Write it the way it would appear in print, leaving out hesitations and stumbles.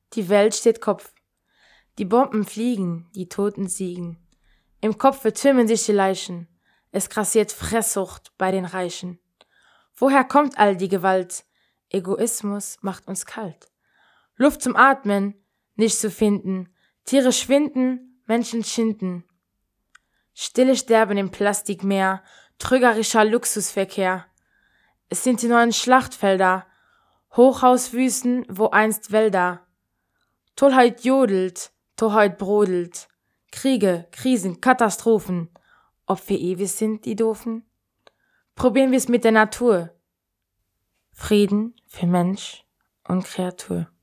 Die Welt steht Kopf. Die Bomben fliegen, die Toten siegen. Im Kopfe türmen sich die Leichen. Es grassiert Fresssucht bei den Reichen. Woher kommt all die Gewalt? Egoismus macht uns kalt. Luft zum Atmen, nicht zu finden. Tiere schwinden, Menschen schinden. Stille Sterben im Plastikmeer, trügerischer Luxusverkehr. Es sind die neuen Schlachtfelder, Hochhauswüsten, wo einst Wälder. Tollheit jodelt, Torheit brodelt. Kriege, Krisen, Katastrophen. Ob wir ewig sind, die Doofen? Probieren wir es mit der Natur. Frieden für Mensch und Kreatur.